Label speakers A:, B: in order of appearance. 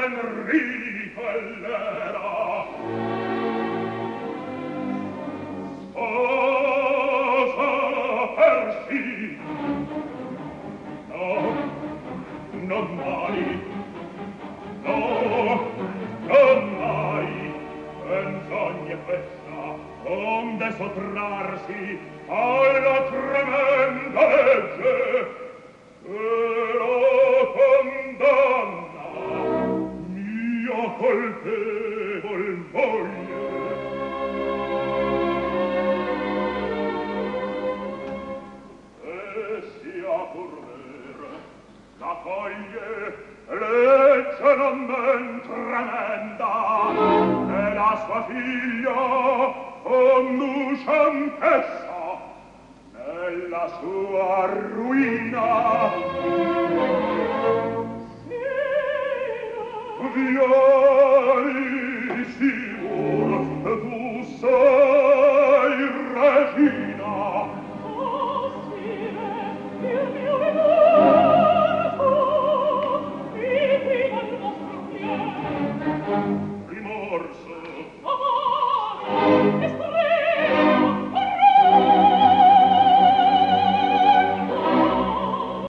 A: Enrico l'era. Sposa per sì. No, non mai. No, non mai. Menzogna questa, onde sottrarsi alla tremenda legge che la condanna mia colpevol moglie. E sia pur vera, la foglie legge non men tremenda e la sua figlia conduce anch'essa nella sua ruina. Vieni sicur, tu sei regina.
B: Oh, sire, il mio rimorso, il primo il nostro fiel.
A: Rimorso,